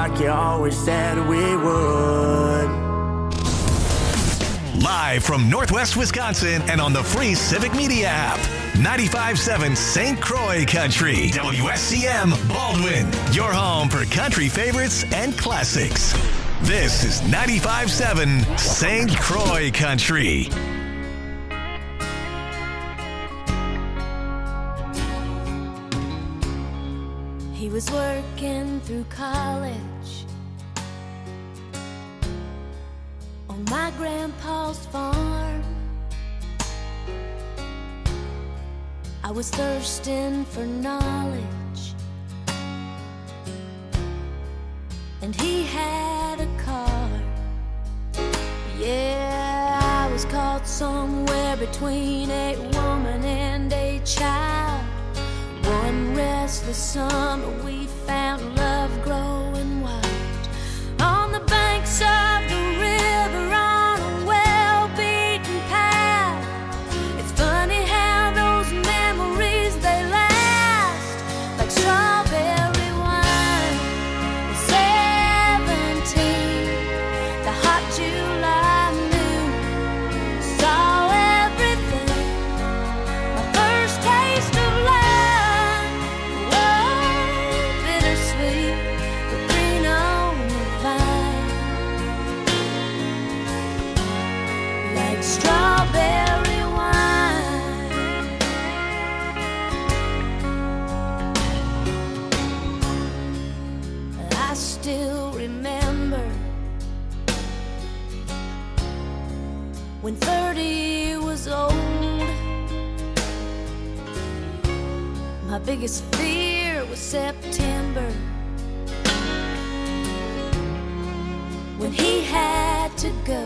like you always said we would. Live from Northwest Wisconsin and on the free Civic Media app. 95.7 St. Croix Country. WSCM Baldwin. Your home for country favorites and classics. This is 95.7 St. Croix Country. He was working through college on my grandpa's farm. I was thirsting for knowledge, and he had a car. Yeah, I was caught somewhere between a woman and a child. One restless summer we found love growing wild on the banks of the river on a well-beaten path. It's funny how those memories, they last like strawberry wine. At 17, the hot July noon saw everything. My first taste of love. Strawberry wine. I still remember when 30 was old. My biggest fear was September, when he had to go.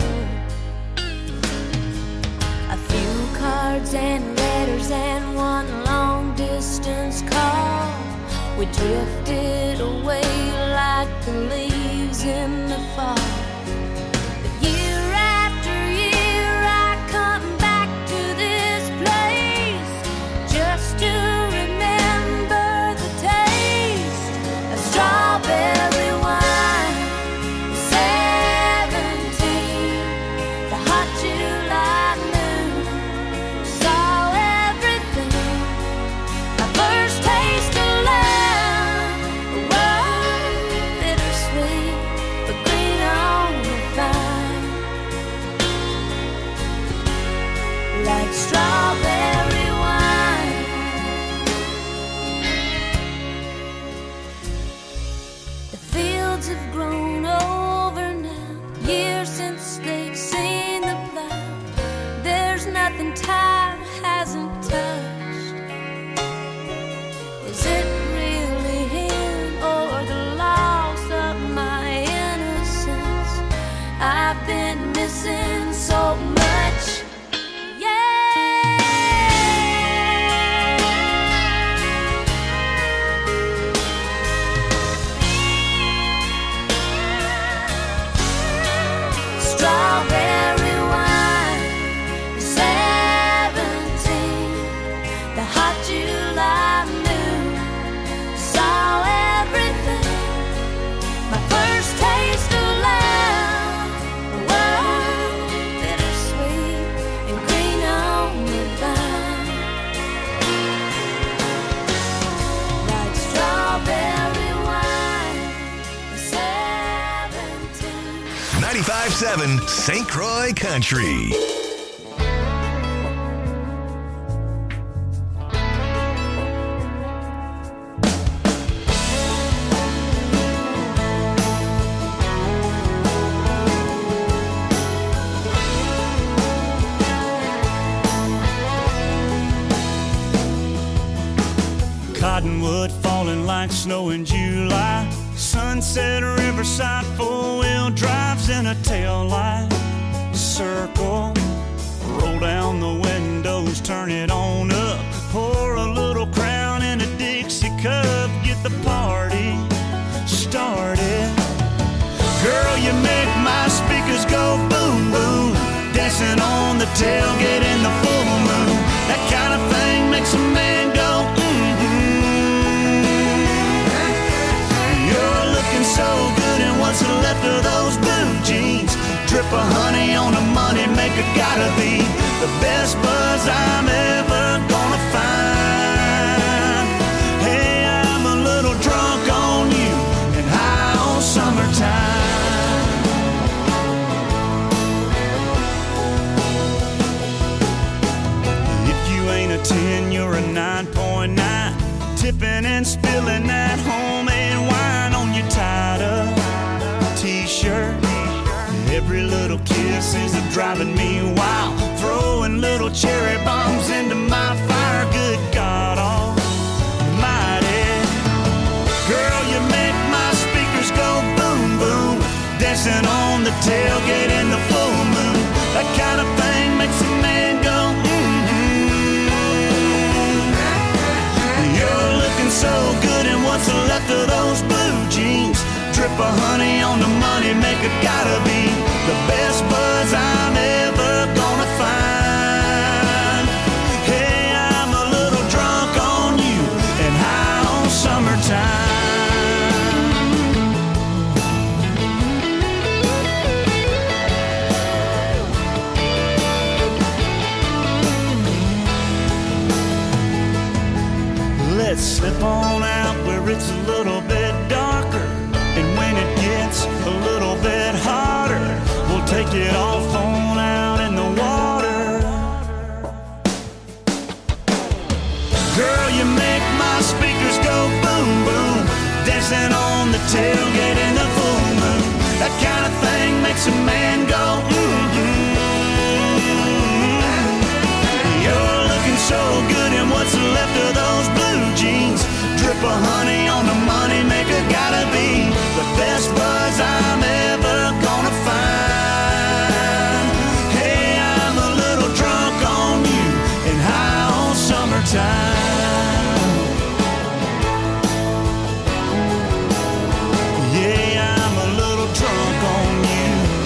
A few cards and letters and one long distance call. We drifted away like the leaves in the fall. But year after year I come back to this place just to remember the taste of strawberry wine. 17, the hot July. Strawberry wine. The fields have grown over now, years since they've seen the plow. There's nothing time hasn't touched. Is it really him or the loss of my innocence? I've been missing so much. Strawberry wine, 17, the hot July moon saw everything. My first taste of love, wow, bittersweet and green on the vine, like strawberry wine, 17. 95.7 St. Croix Country. Cottonwood falling like snow in July. Sunset Riverside, four-wheel drives in a tail light. Circle, roll down the windows, turn it on up. Pour a little Crown in a Dixie cup, get the party started. Girl, you make my speakers go boom, boom. Dancing on the tailgate in the full moon. That kind of thing makes a man go mm-hmm. You're looking so good Every little kiss is driving me wild, throwing little cherry bombs into my fire. Good God almighty, girl, you make my speakers go boom, boom, dancing on the tailgate in the full moon. That kind of thing makes a man go, You're looking so good in what's left of those blue jeans. Drip of honey on the money maker, gotta be the best buzz I'm ever gonna find. Hey, I'm a little drunk on you and high on summertime. Let's slip on out where it's a little bit darker, and when it gets a little bit hotter, we'll take it off on out in the water. Girl, you make my speakers go boom, boom, dancing on the tailgate in the full moon. That kind of thing makes a man go, You're looking so good in what's left of those blue jeans. Drip of honey on the money maker, gotta be the best buzz I'm ever gonna find. Hey, I'm a little drunk on you and high on summertime. Yeah, I'm a little drunk on you.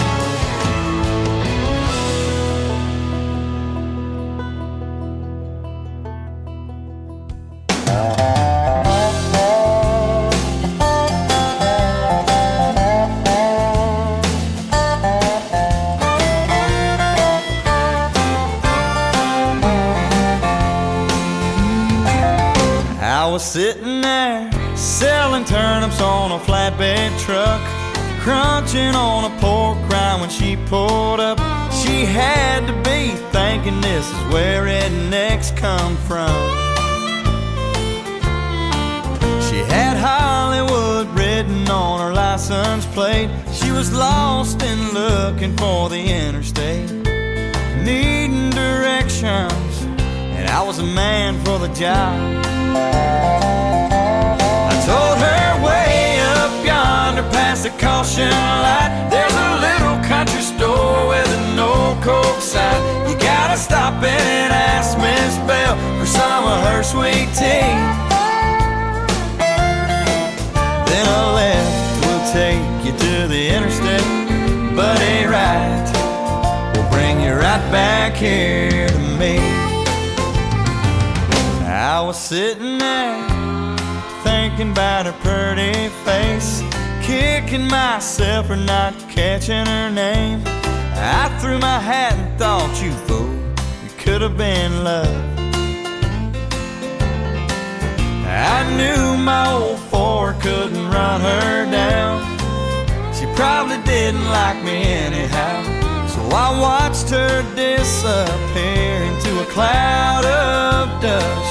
I was sitting there selling turnips on a flatbed truck, crunching on a pork rind when she pulled up. She had to be thinking this is where rednecks come from. She had Hollywood written on her license plate. She was lost and looking for the interstate, needing directions, and I was a man for the job. I told her way up yonder past the caution light, there's a little country store with an old Coke sign. You gotta stop in and ask Miss Bell for some of her sweet tea. Then a left will take you to the interstate, but a right will bring you right back here to me. I was sitting there thinking about her pretty face, kicking myself for not catching her name. I threw my hat and thought, you fool, you could have been love. I knew my old Ford couldn't run her down. She probably didn't like me anyhow, so I watched her disappear into a cloud of dust.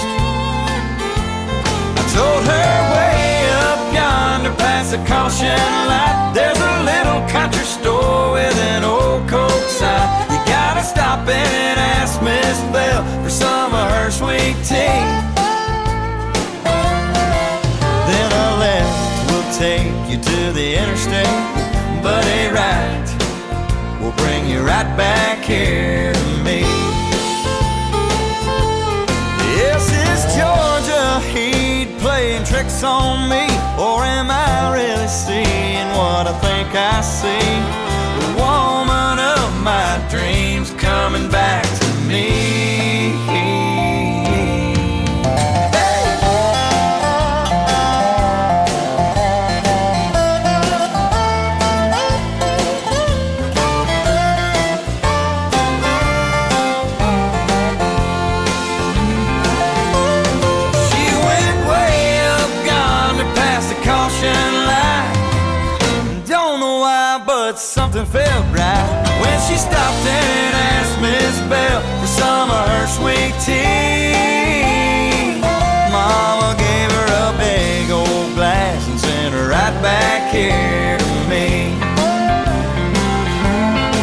Told her way up yonder past the caution light, there's a little country store with an old Coke sign. You gotta stop in and ask Miss Bell for some of her sweet tea. Then a left will take you to the interstate, but a right will bring you right back here to me. Yes, it's Georgia Heat playing tricks on me, or am I really seeing what I think I see? The woman of my dreams coming back to me. Something felt right when she stopped and asked Miss Bell for some of her sweet tea. Mama gave her a big old glass and sent her right back here to me.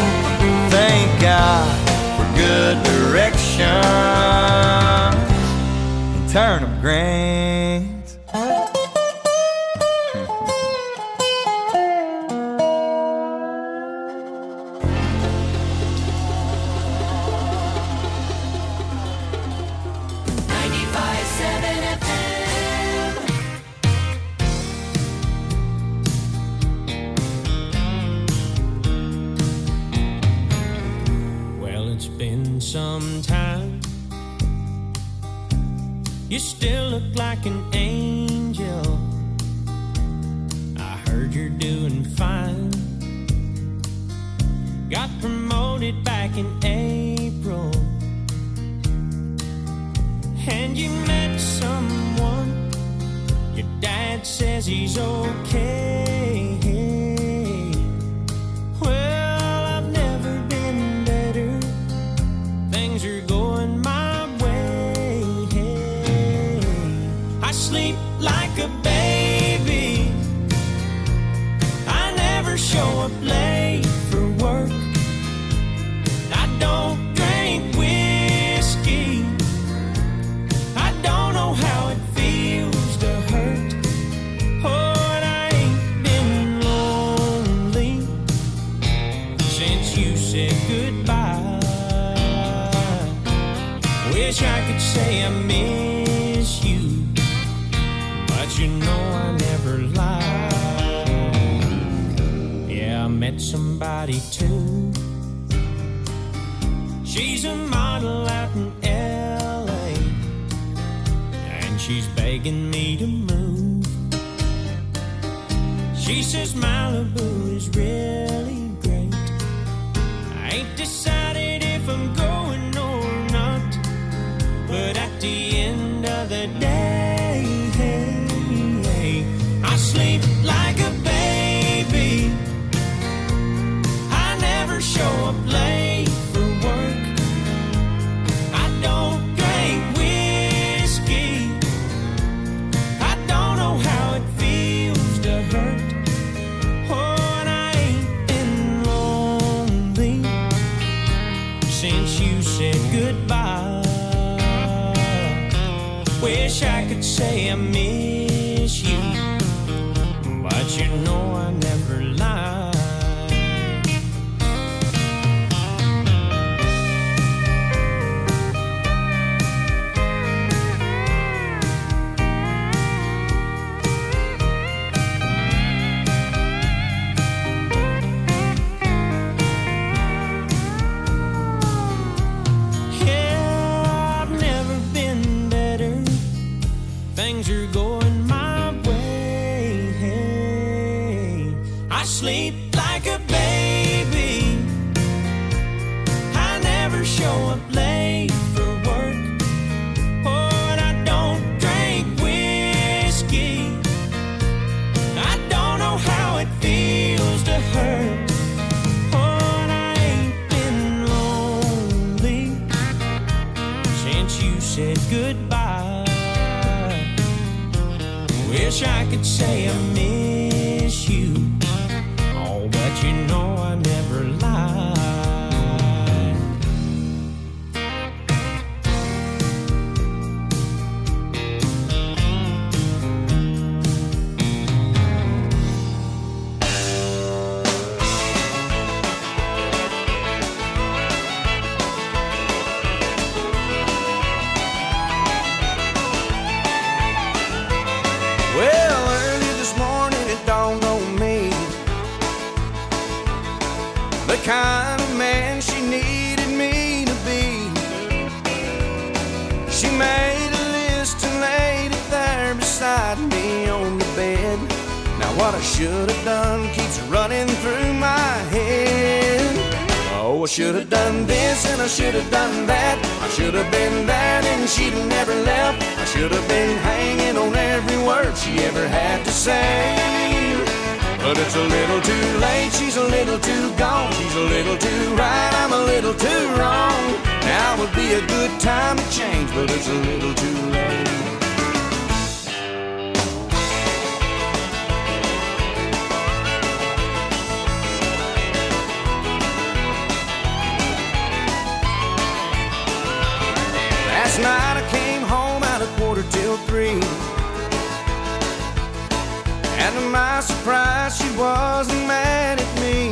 some time. You still look like an angel. I heard you're doing fine. Got promoted back in April, and you met someone. Your dad says he's okay. Well, I've never been better. Things are going my way. I sleep like a baby. I never show up late for work. I don't drink whiskey. I don't know how it feels to hurt. Oh, and I ain't been lonely since you said goodbye. Wish I could say I miss you, but you know I never lie. Yeah, I met somebody too. She's a model out in L.A., and she's begging me to move. She says Malibu is really great. I ain't decided if I'm going or not, but at the end of the day, I sleep like a baby. I never show up late for work. I don't drink whiskey. I don't know how it feels to hurt. Oh, and I ain't been lonely since you said goodbye. Wish I could say I miss you, but you know I never lie. Yeah, I've never been better. Things are going my way. I sleep like a baby. I never show up late for work. Oh, and I don't drink whiskey. I don't know how it feels to hurt. Oh, and I ain't been lonely since you said goodbye. Wish I could say I miss you, oh, but you know I never lie. Well, early this morning it dawned on me the kind of man she needed me to be. She made a list and laid it there beside me on the bed. Now what I should have done keeps running through my head. Oh, I should have done this and I should have done that. I should have been there and she'd have never left. I should have been hanging on every word she ever had to say. But it's a little too late, she's a little too gone. She's a little too right, I'm a little too wrong. Now would be a good time to change, but it's a little too late. Last night I came home at 2:45. And to my surprise, she wasn't mad at me.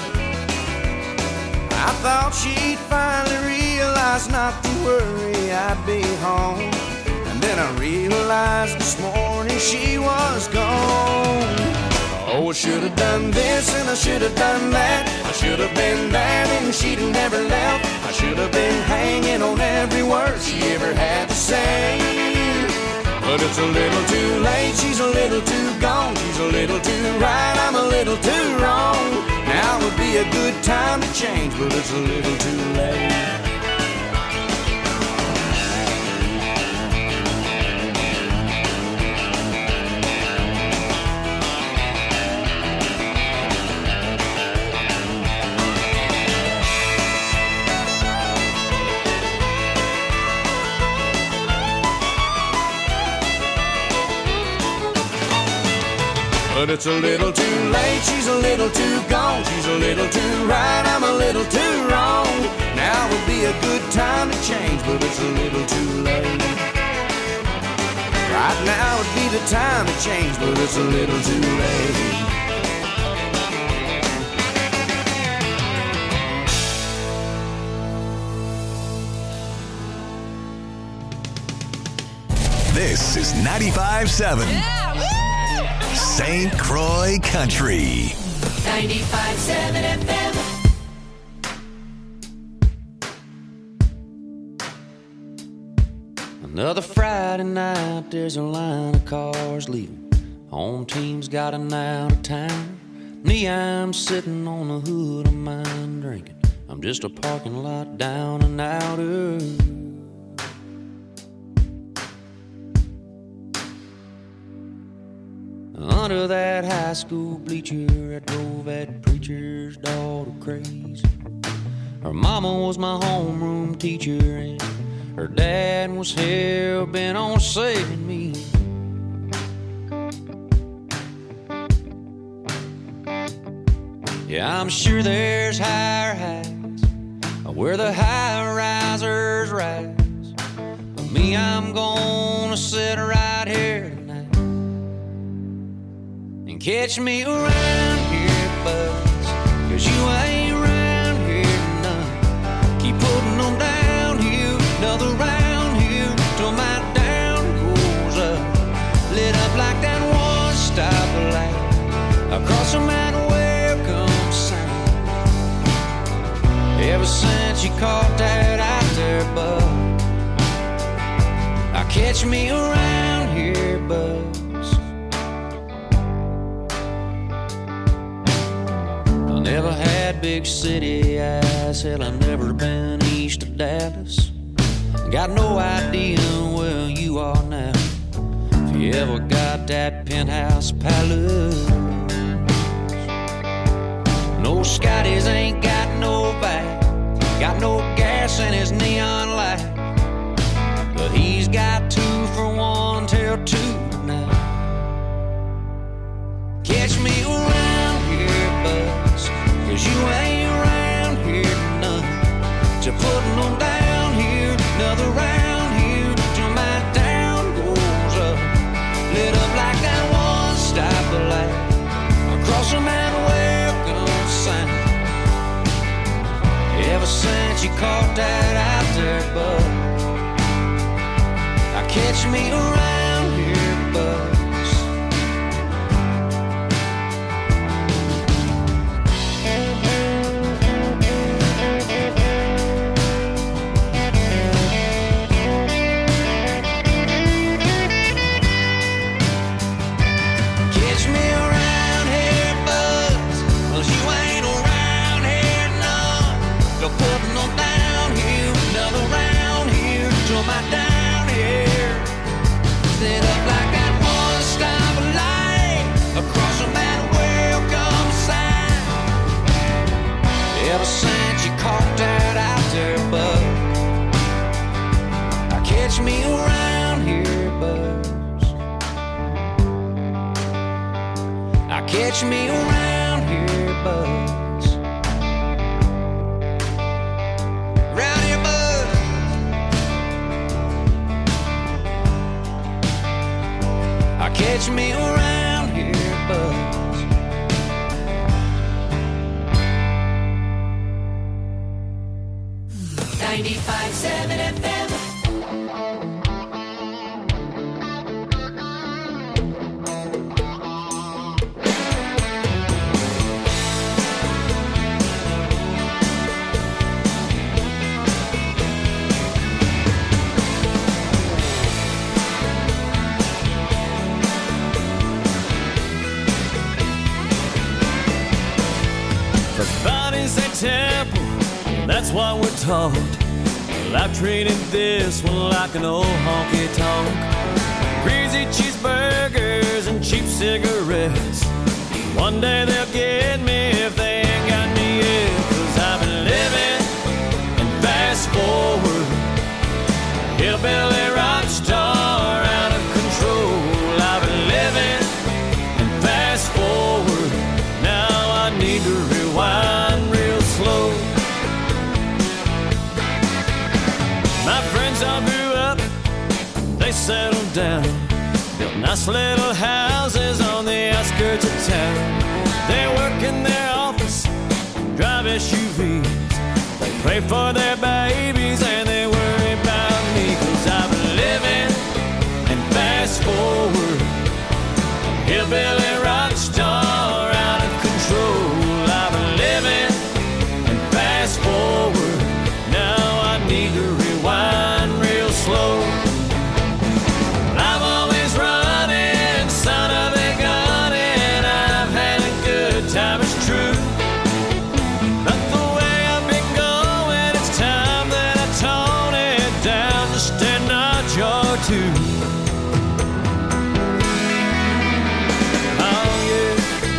I thought she'd finally realize not to worry, I'd be home. And then I realized this morning she was gone. Oh, I should have done this and I should have done that. I should have been there and she'd have never left. I should have been hanging on every word she ever had to say. But it's a little too late, she's a little too gone. She's a little too right, I'm a little too wrong. Now would be a good time to change, but it's a little too late. But it's a little too late, she's a little too gone. She's a little too right, I'm a little too wrong. Now would be a good time to change, but it's a little too late. Right now would be the time to change, but it's a little too late. This is 95.7 St. Croix Country. 95.7 FM. Another Friday night, there's a line of cars leaving. Home team's got an out of town. Me, I'm sitting on the hood of mine drinking. I'm just a parking lot down and outer. Under that high school bleacher, I drove that preacher's daughter crazy. Her mama was my homeroom teacher, and her dad was hell-bent on saving me. Yeah, I'm sure there's higher heights where the high-risers rise. But me, I'm gonna sit right here tonight and catch me around here, buzz, 'cause you ain't around here none. Keep putting them down here, another round here, till my down goes up. Lit up like that one-stop light across the mountain. Ever since you caught that out there, bud, I catch me around here, buzz. I never had big city eyes, hell, I've never been east of Dallas. Got no idea where you are now, if you ever got that penthouse palace. No Scotties ain't got no back, got no gas in his neon light, but he's got 2 for 1 till 2 tonight. Catch me around here, buzz, 'cause you ain't around here none. So putting them down here, another round here, till my down goes up. Lit up like that one-stop light across the mountain. Ever since you caught that out there, bud, I catch me around here, buzz. Catch me around here, buzz, 'cause you ain't around here none. Putting them down here, another round here, till my down here. Lit up like that one-stop light across the mountain, welcome sign. Ever since you caught that out there, bud, I catch me around here, buzz. I catch me around here, buzz. Catch me around here, buzz. .95.7 FM. The body's a temple, that's what we're taught. Well, I've treated this one like an old honky-tonk. Greasy cheeseburgers and cheap cigarettes. One day they'll get me if they ain't got me yet. 'Cause I've been living and fast forward, hillbilly rock star out of control. I've been living and fast forward, now I need to rewind real slow. My friends all grew up, they settled down, built nice little houses on the outskirts of town. They work in their office, drive SUVs, they pray for their babies and they worry about me. 'Cause I've been living and fast forward, hillbilly rock star out of control. I've been living and fast forward, now I need to rewind real slow. I'm always running, son of a gun, and I've had a good time, it's true. But the way I've been going, it's time that I tone it down just a notch or two. Oh yeah.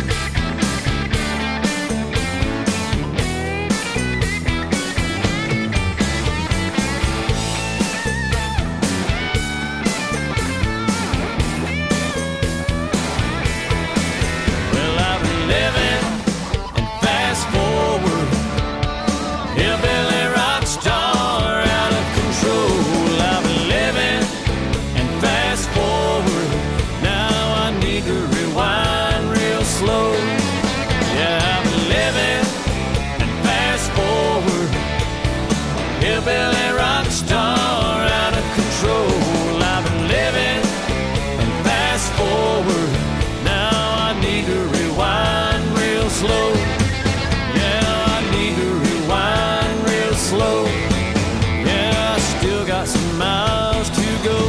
Well, I've been living and fast forward, hillbilly rock star out of control. I've been living and fast forward, now I need to rewind real slow. Yeah, I've been living and fast forward, hillbilly rock star out of control. I've been living and fast forward, now I need to rewind real slow. Yeah, I need to rewind real slow. Yeah, I still got some miles to go.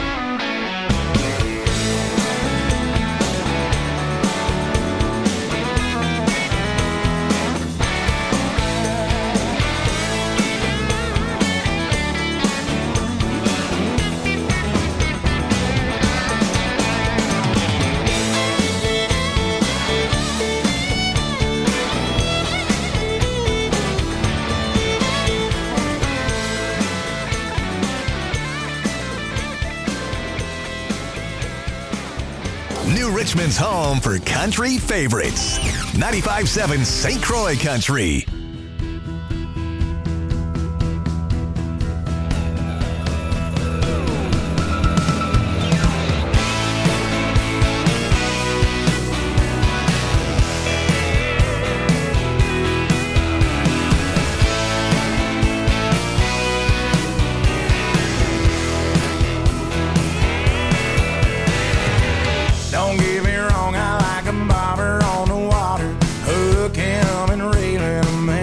New Richmond's home for country favorites. 95.7 St. Croix Country. Don't get me wrong, I like a bobber on the water, hook him and reel him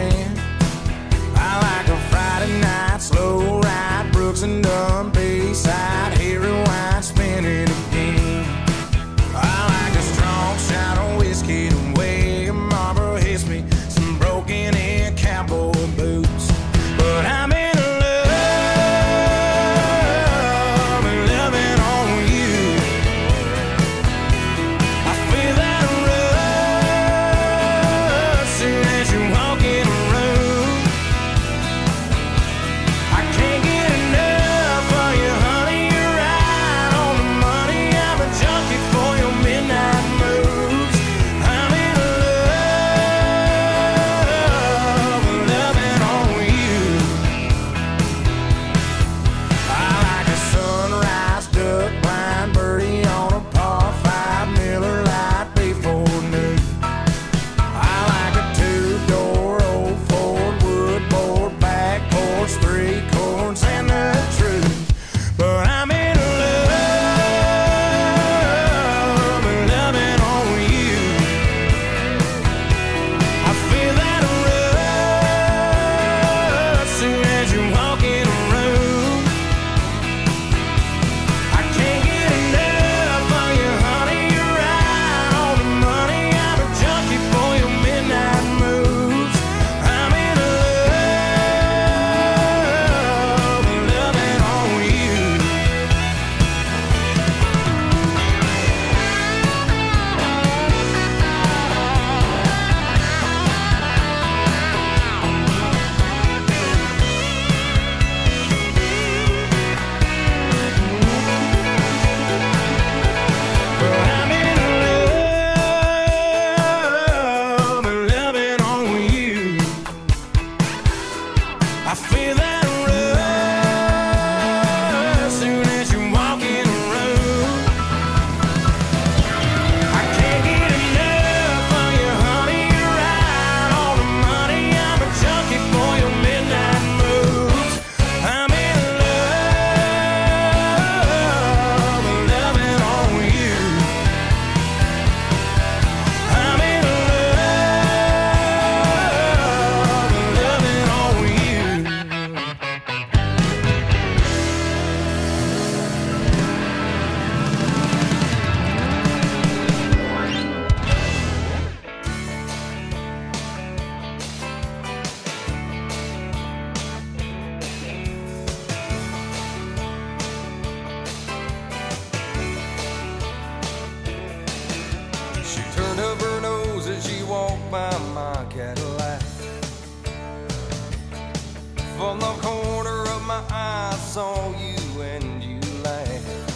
From the corner of my eye, I saw you and you laughed.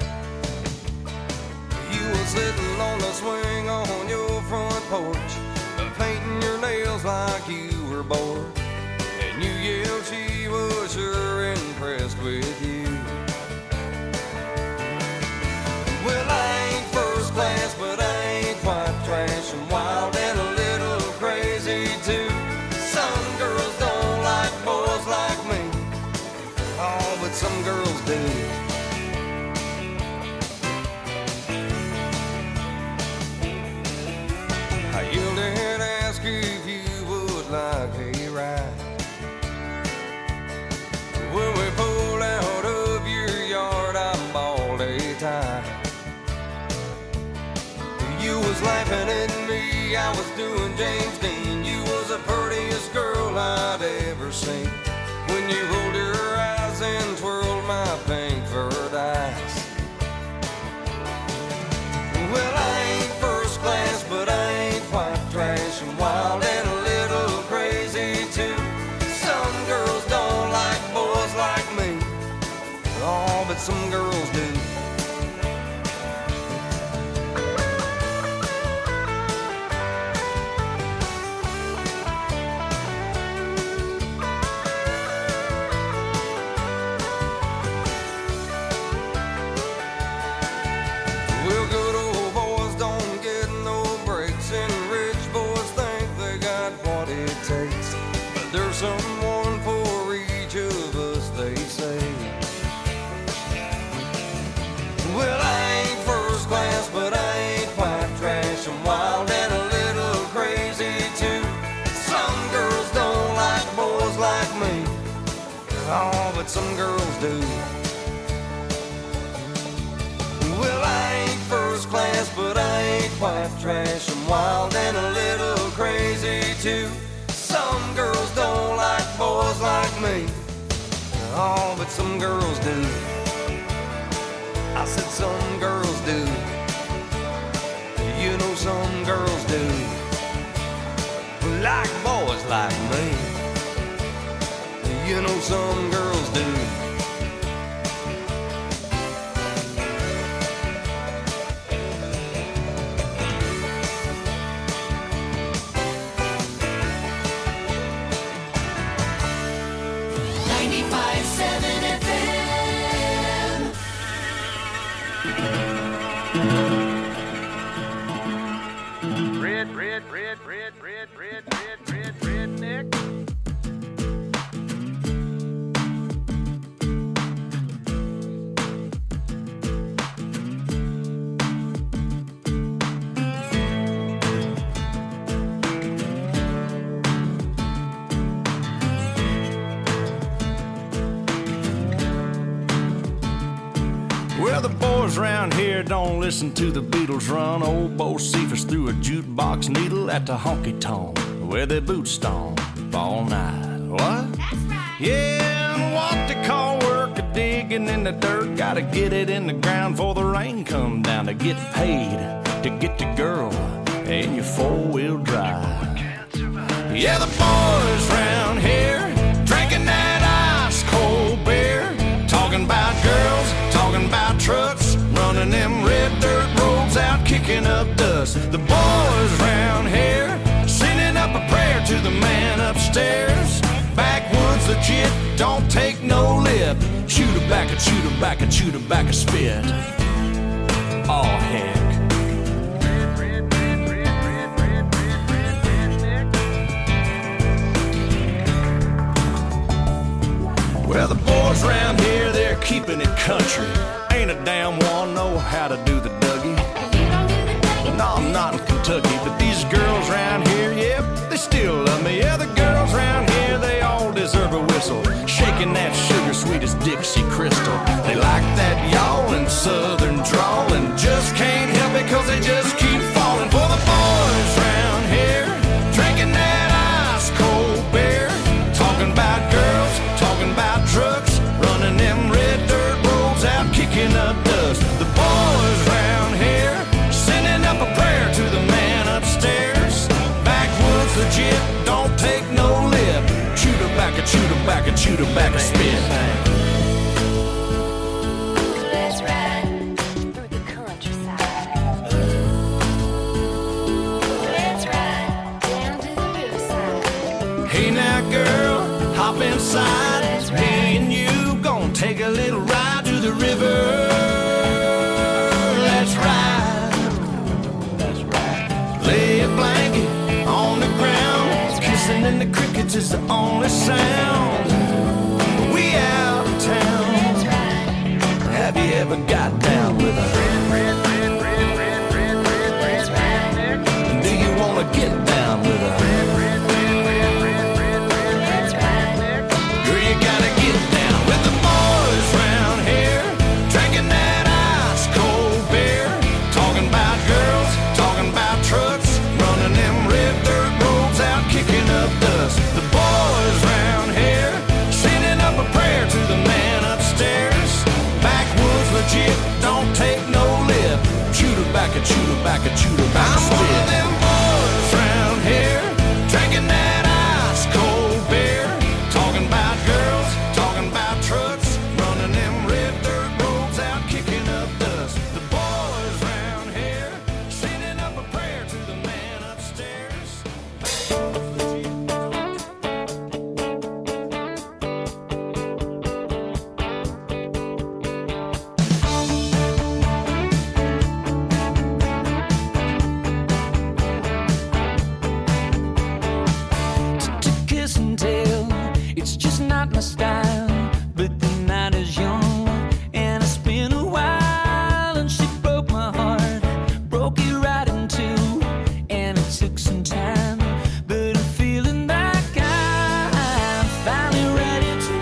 You were sitting on the swing on your front porch, painting your nails like you were bored. And you yelled she was sure impressed with you. Well, I ain't first class, but I ain't quite trash. I'm wild and a little crazy too. Some girls don't like boys like me. Oh, but some girls do. I yelled and asked if you would like a ride. When we pulled out of your yard, I bawled a tie. You was laughing at me, I was doing James Dean. You was the prettiest girl I'd ever seen. When you rolled your eyes and twirled my pink furred eyes. Well, I ain't first class, but I ain't quite trash. I'm wild and a little crazy too. Some girls don't like boys like me. Oh, but some girls do. Someone for each of us, they say. Well, I ain't first class, but I ain't quite trash. I'm wild and a little crazy too. Some girls don't like boys like me. Oh, but some girls do. Well, I ain't first class, but I ain't quite trash. I'm wild and a little crazy too. Some girls don't like boys like me. Oh, but some girls do. I said some girls do. You know some girls do. Like boys like me. You know some girls do. Redneck. Well, the boys around here don't listen to the Beatles run. Old Bo Cephas threw a jukebox needle at the honky-tonk where they boot stomp all night. What? That's right. Yeah, and what they call work a digging in the dirt. Gotta get it in the ground before the rain come down to get paid to get the girl in your four-wheel drive. Yeah, the boys round here drinking that ice-cold beer, talking about girls, talking about trucks, running them red dirt roads out, kicking up dust. The boys round here sending up a prayer to the man upstairs. Backwoods legit, don't take no lip. Shoot her back, shoot her back, shoot her back a spit. Oh heck. Well, the boys around here, they're keeping it country. Ain't a damn one know how to do the Dougie. You don't do the Dougie? No, I'm not in Kentucky, but these girls around here, yep, they still love me. Yeah, the girls around here, they all deserve a whistle. Shaking that sugar sweet as Dixie Crystal. They like that yawling southern drawl and just can't help it cause they just keep falling for the boys around here. Drinking that ice cold beer, talking about girls, talking about trucks, running them red dirt roads out, kicking up dust. The boys round here sending up a prayer to the man upstairs. Backwoods legit, don't take no lip. Shoot her back, chew tobacco, spit. Let's ride through the countryside. Let's ride down to the riverside. Hey now, girl, hop inside. Me and you gonna take a little ride to the river. Let's ride. Let's ride. Lay a blanket on the ground. Kissing in the crickets is the only sound. We out of town. Have you ever got down with a do you wanna get down with a girl, you gotta get down with the boys round here, drinking that ice cold beer, talking about girls, talking about trucks, running them red dirt roads out, kicking up dust. The boys round here, sending up a prayer to the man upstairs. Backwoods legit, don't take no lip. Chew tobacco, chew tobacco, chew tobacco, spit. I'm one of them boys round here, drinking that ice cold beer, talking about girls, talking about trucks, running them red dirt roads out, kicking up dust. The boys round here, sending up a prayer to the man upstairs. To kiss and tell, it's just not my style. But the night is young, and it's been a while. And she broke my heart, broke it right in two, and it took some time. But I'm feeling like I'm finally ready to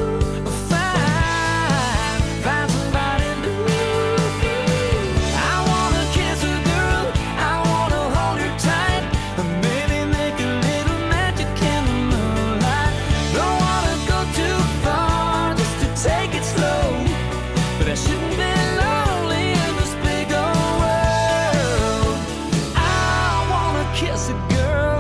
find somebody new. I wanna kiss a girl, I wanna hold her tight, and maybe make a little magic in the moonlight. Don't wanna go too far, just to take it slow, but I shouldn't be lonely in this big old world. I wanna kiss a girl.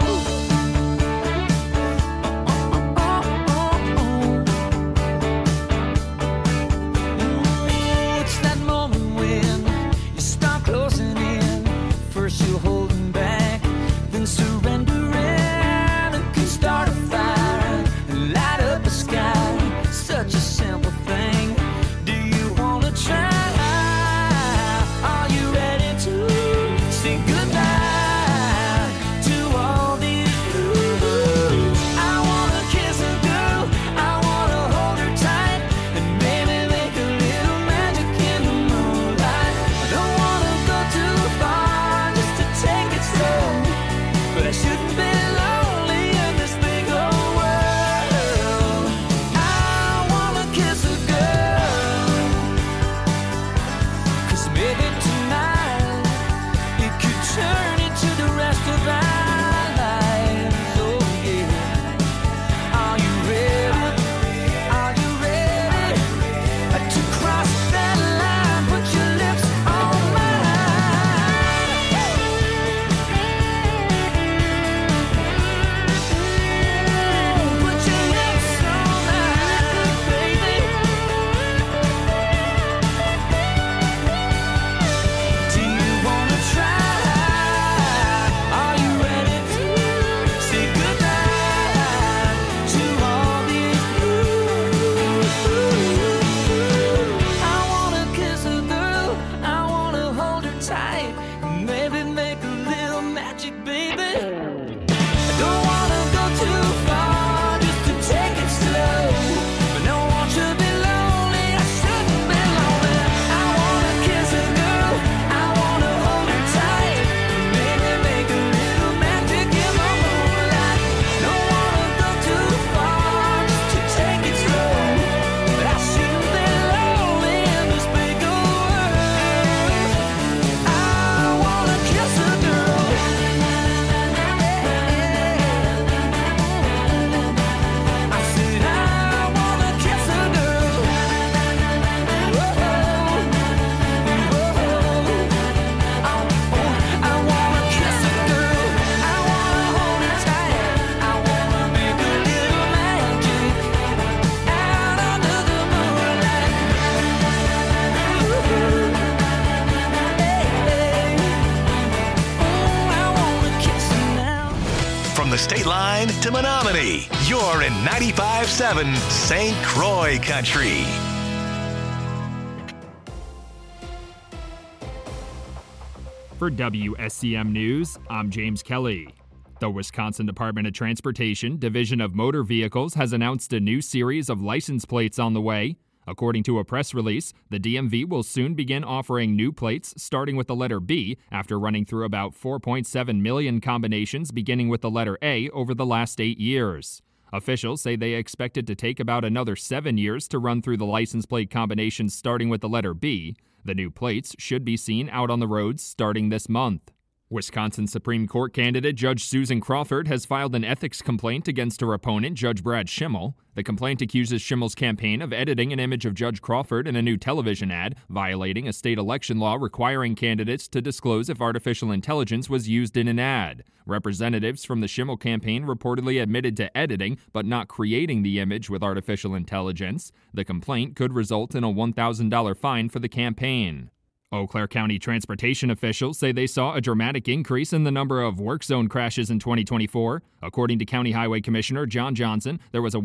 It's that moment when you start closing in. First you're holding back, then surrendering. It can start a fire, light up the sky. Such a simple thing. Do you wanna try? Are you ready to say goodbye to all these blues? I wanna kiss a girl, I wanna hold her tight, and maybe make a little magic in the moonlight. I don't wanna go too far, just to take it slow, but I shouldn't be lonely in this big Irvine to Menominee. You're in 95.7 St. Croix Country. For WSCM News, I'm James Kelly. The Wisconsin Department of Transportation, Division of Motor Vehicles, has announced a new series of license plates on the way. According to a press release, the DMV will soon begin offering new plates starting with the letter B after running through about 4.7 million combinations beginning with the letter A over the last 8 years. Officials say they expect it to take about another 7 years to run through the license plate combinations starting with the letter B. The new plates should be seen out on the roads starting this month. Wisconsin Supreme Court candidate Judge Susan Crawford has filed an ethics complaint against her opponent, Judge Brad Schimmel. The complaint accuses Schimmel's campaign of editing an image of Judge Crawford in a new television ad, violating a state election law requiring candidates to disclose if artificial intelligence was used in an ad. Representatives from the Schimmel campaign reportedly admitted to editing but not creating the image with artificial intelligence. The complaint could result in a $1,000 fine for the campaign. Eau Claire County transportation officials say they saw a dramatic increase in the number of work zone crashes in 2024. According to County Highway Commissioner John Johnson, there was a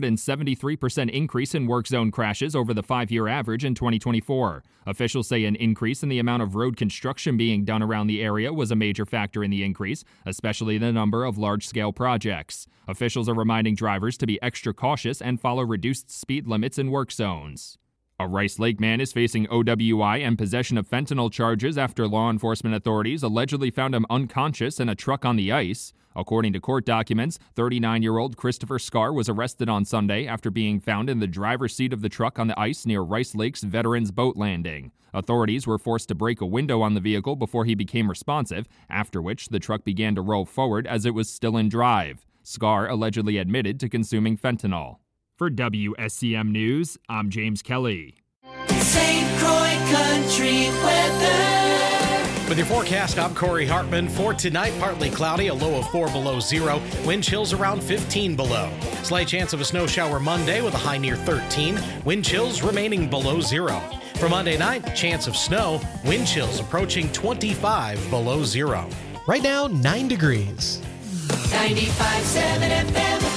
173% increase in work zone crashes over the 5-year average in 2024. Officials say an increase in the amount of road construction being done around the area was a major factor in the increase, especially the number of large-scale projects. Officials are reminding drivers to be extra cautious and follow reduced speed limits in work zones. A Rice Lake man is facing OWI and possession of fentanyl charges after law enforcement authorities allegedly found him unconscious in a truck on the ice. According to court documents, 39-year-old Christopher Scar was arrested on Sunday after being found in the driver's seat of the truck on the ice near Rice Lake's Veterans Boat Landing. Authorities were forced to break a window on the vehicle before he became responsive, after which the truck began to roll forward as it was still in drive. Scar allegedly admitted to consuming fentanyl. For WSCM News, I'm James Kelly. St. Croix Country weather. With your forecast, I'm Corey Hartman. For tonight, partly cloudy, a low of 4 below zero. Wind chills around 15 below. Slight chance of a snow shower Monday with a high near 13. Wind chills remaining below zero. For Monday night, chance of snow. Wind chills approaching 25 below zero. Right now, 9 degrees. 95.7 FM.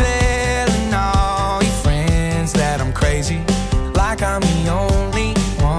I'm the only one.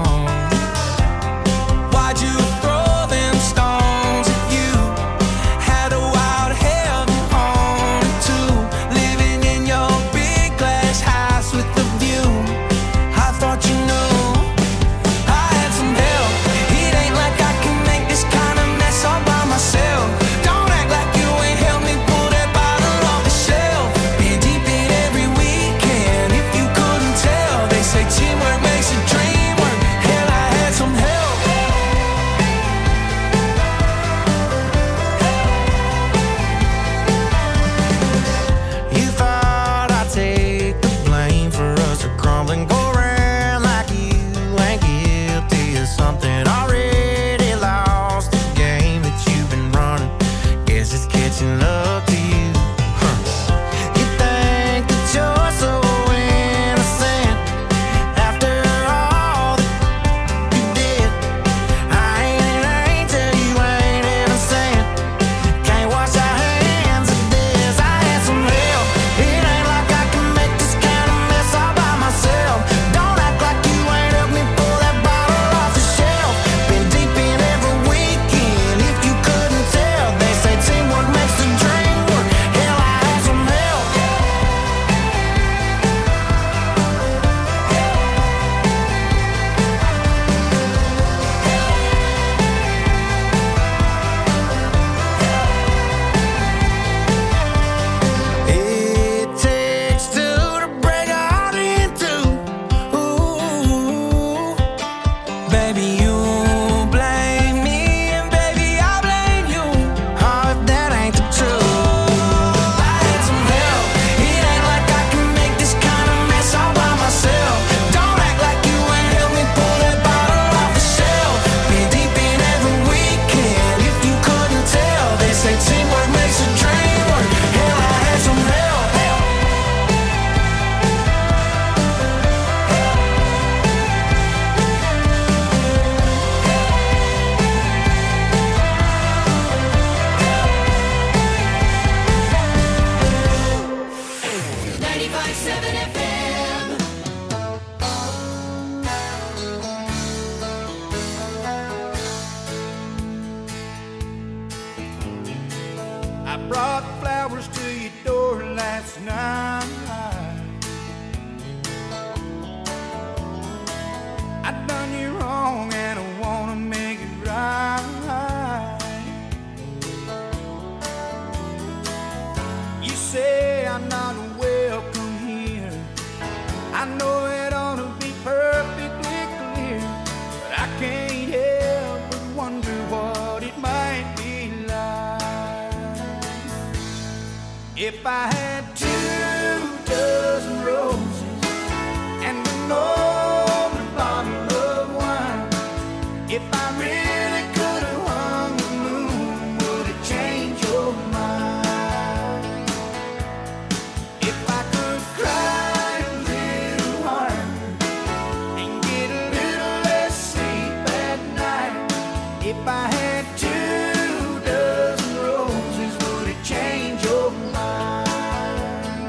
last night. I done you wrong and I wanna make it right. You say I'm not welcome here. I know it ought to be perfectly clear, but I can't help but wonder what it might be like if I had 2 dozen roses and an older bottle of wine. If I really could have hung the moon, would it change your mind? If I could cry a little harder and get a little less sleep at night. If I had 2 dozen roses, would it change your mind?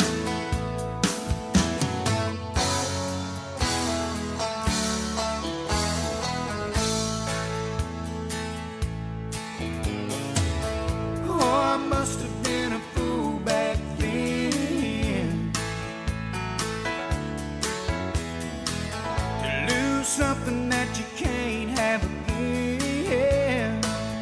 Oh, I must have been a fool back then to lose something that you can't have again.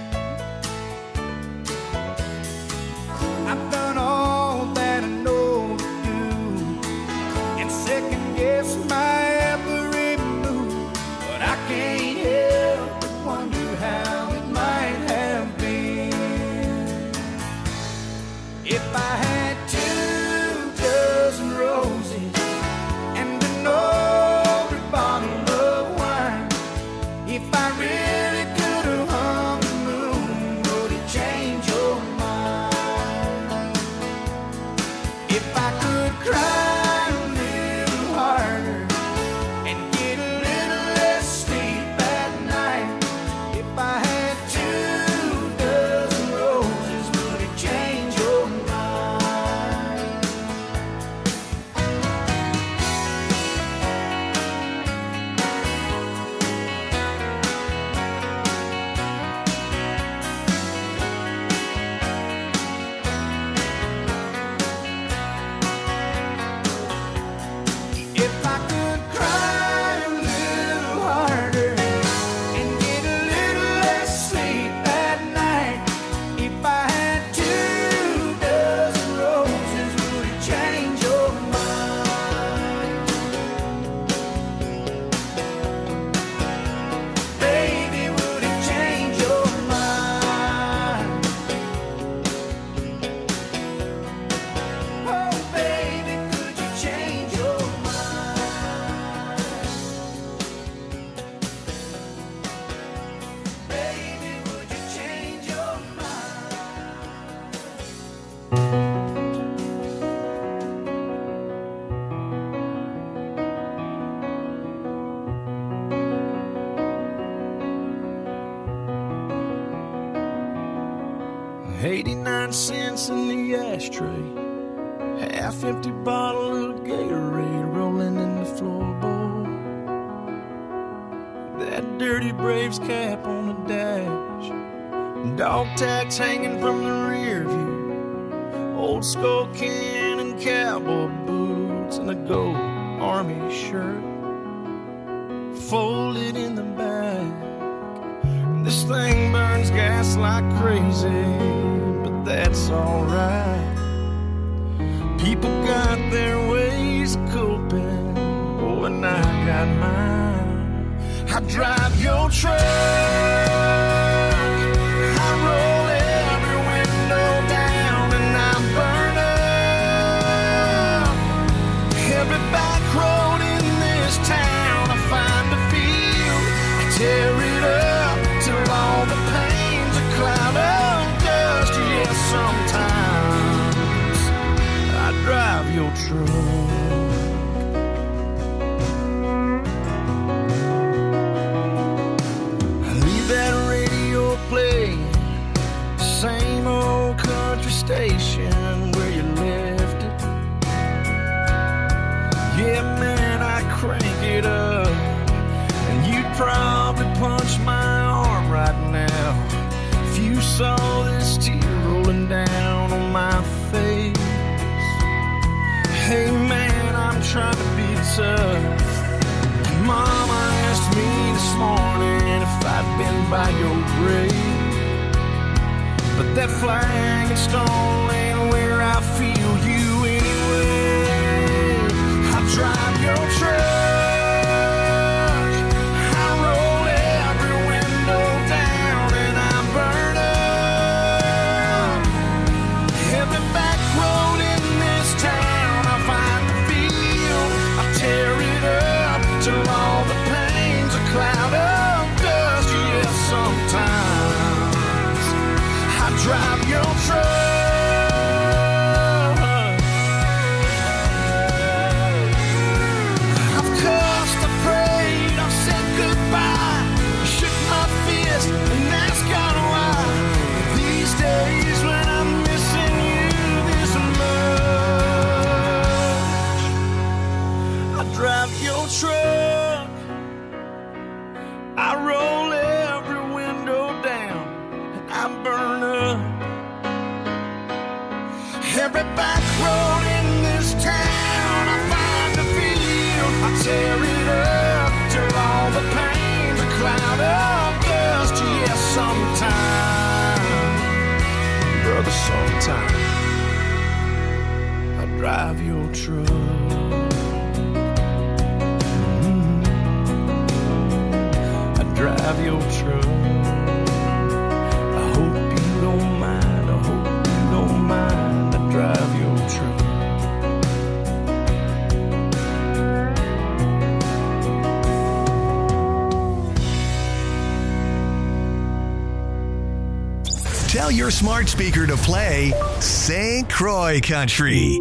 I've done all that I know to do and second guess my every move, but I can't help but wonder how it might have been if I had 2 dozen roses and an older bottle of wine. If I really could have hung the moon, would it change your mind? If I could cry a little harder and get a little less sleep at night. If I had 2 dozen roses, would it change your mind? If I could cry a little harder and get a little less sleep at night. If I had 2 dozen roses, would it change your mind? Baby, would it change your mind? Oh, baby, could you change your mind? Baby, would you change your mind? $0.89 in the ashtray, half-empty bottle of Gatorade rolling in the floorboard. That dirty Braves cap on the dash, dog tags hanging from the rear view, old skull can and cowboy boots, and a gold army shirt folded in the back. This thing burns gas like crazy, but that's alright. People got their ways of coping, oh, and I got mine. I drive your truck, I roll every window down, and I burn up every back road in this town. I find a field, I tear it up till all the pain's a cloud of dust. Yes, sometimes I drive your truck. I leave that radio playing, same old country station where you left it. Yeah, man, I crank it up, and you'd probably punch my arm right now if you saw this tear rolling down on my face. trying to be tough. Mama asked me this morning if I'd been by your grave, but that flag and stone ain't where I feel you anyway. I drive your truck, I roll every window down, and I burn up every back road in this town. I find the field, I tear it up till all the pain's a cloud of dust. Yes, sometimes I drive your truck. I've cussed, I prayed, I've said goodbye, shook my fist and asked God why. These days when I'm missing you this much, I drive your truck, I roll every window down, and I burn up every back road in this town. I find the field, I tear it up till all the pain's a cloud of dust. Yes, sometime, brother, sometime I drive your truck. Drive your truck. I hope you don't mind. I hope you don't mind. I drive your truck. Tell your smart speaker to play St. Croix Country.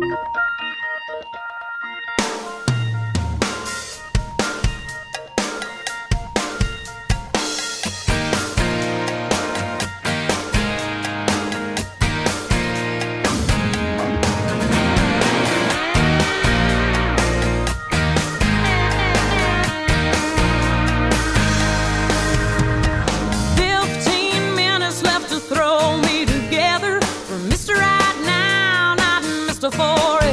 For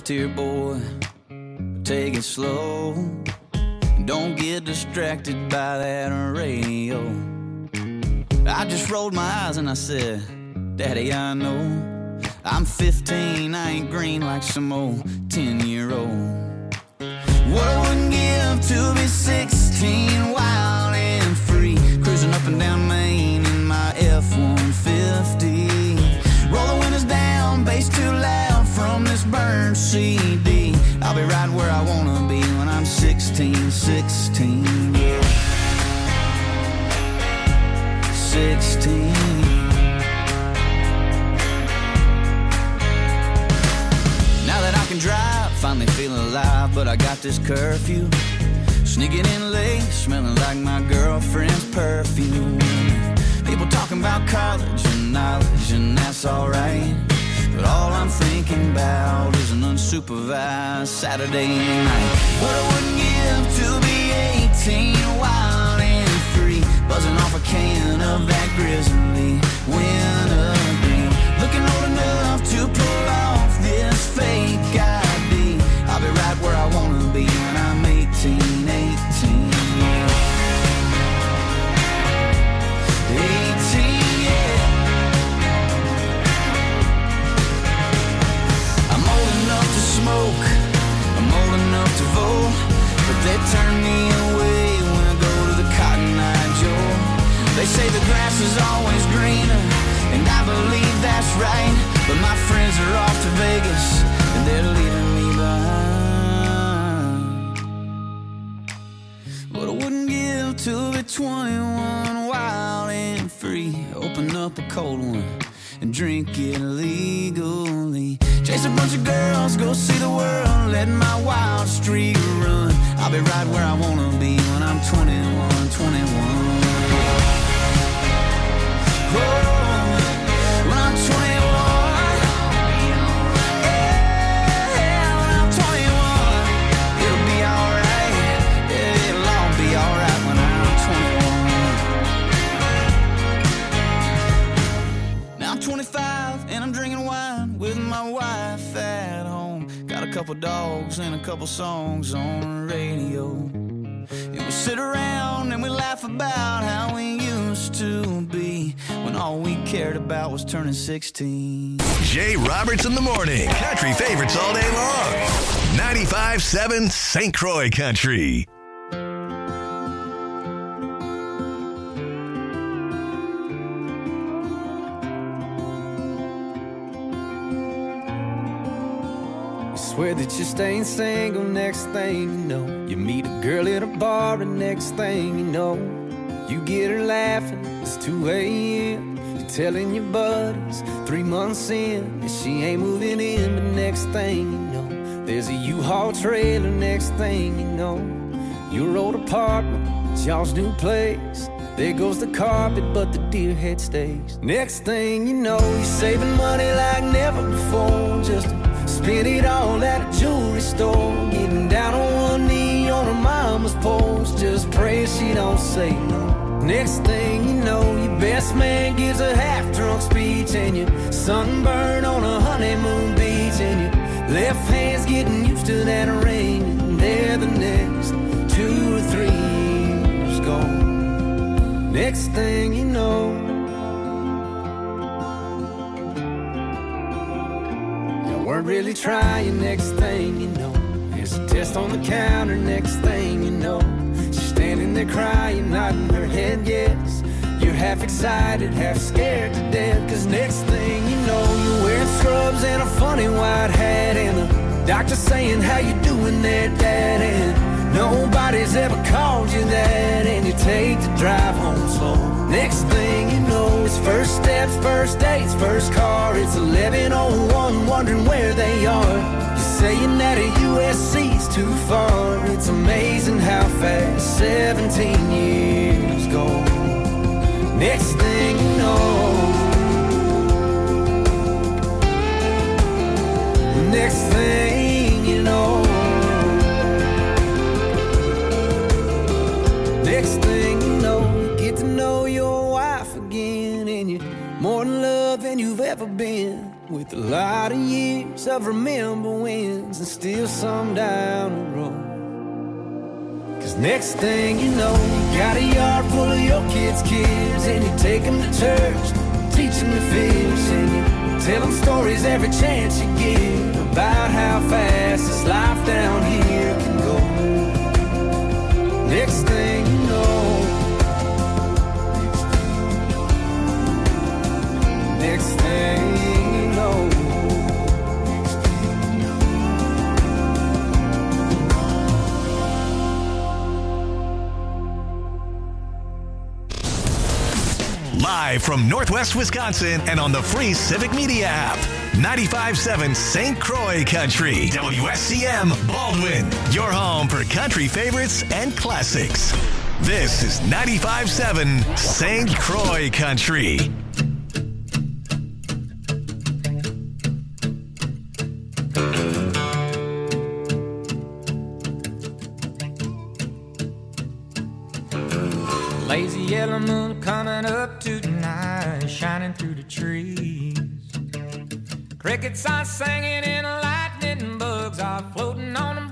left here, boy. Take it slow. Don't get distracted by that radio. I just rolled my eyes and I said, Daddy, I know I'm 15, I ain't green like some old 10-year-old. What I wouldn't give to be 16, wild and free, cruising up and down Main in my F-150. Roll the windows down, bass too loud from this burned CD. I'll be right where I wanna be when I'm 16, 16, yeah. 16. Now that I can drive, finally feeling alive, but I got this curfew. Sneaking in late, smelling like my girlfriend's perfume. People talking about college and knowledge, and that's alright. But all I'm thinking about is an unsupervised Saturday night. What I wouldn't give to be 18, wild and free, buzzing off a can of that Grizzly wintergreen. Looking old enough to pull off this fake ID. I'll be right where I wanna be when I'm 18, 18. 18, yeah. I'm old enough to smoke, I'm old enough to vote, but they turn me away when I go to the Cotton Eye Joe. They say the grass is always greener, and I believe that's right, but my friends are off to Vegas, and they're leaving me behind. But I wouldn't give to be 21, wild and free, open up a cold one and drink it legally. Chase a bunch of girls, go see the world, let my wild streak run. I'll be right where I wanna be when I'm 21, 21. Oh, when I'm 21. Yeah, when I'm 21. It'll be alright. Yeah, it'll all be alright when I'm 21. Now I'm 25 and I'm drinking wine with my wife at home. Got a couple dogs and a couple songs on the radio. And we sit around and we laugh about how we used to be, when all we cared about was turning 16. Jay Roberts in the morning. Country favorites all day long. 95.7 St. Croix Country. Swear that you're staying single, next thing you know, you meet a girl at a bar, and next thing you know, you get her laughing, it's 2 a.m. You're telling your buddies 3 months in that she ain't moving in, but next thing you know, there's a U-Haul trailer, next thing you know, your old apartment, it's y'all's new place. There goes the carpet, but the deer head stays. Next thing you know, you're saving money like never before, just to spend it all at a jewelry store. Getting down on one knee on her mama's porch, just pray she don't say no. Next thing you know, your best man gives a half-drunk speech, and you're sunburned on a honeymoon beach, and your left hand's getting used to that ring, and there the next 2 or 3 years gone. Next thing you know, you weren't really trying. Next thing you know, there's a test on the counter. Next thing you know, she's standing there crying, nodding her head yes. You're half excited, half scared to death, cause next thing you know, you're wearing scrubs and a funny white hat, and the doctor saying, how you doing there, Dad? And nobody's ever called you that, and you take the drive home slow. Next thing you know, it's first steps, first dates, first car. It's 11:01, wondering where they are. You're saying that a USC's too far. It's amazing how fast 17 years go. Next thing you know, next thing you know, next thing you know, you get to know your wife again, and you're more in love than you've ever been. with a lot of years of remember wins and still some down the road. Cause next thing you know, you got a yard full of your kids' kids, and you take them to church, teach them to fish, and you tell them stories every chance you get about how fast this life down here can go. Next thing you know, next thing you know. Live from Northwest Wisconsin and on the free Civic Media app. 95.7 St. Croix Country. WSCM Baldwin. Your home for country favorites and classics. This is 95.7 St. Croix Country. Lazy yellow moon coming up tonight, shining through the trees. Crickets are singing and lightning bugs are floating on the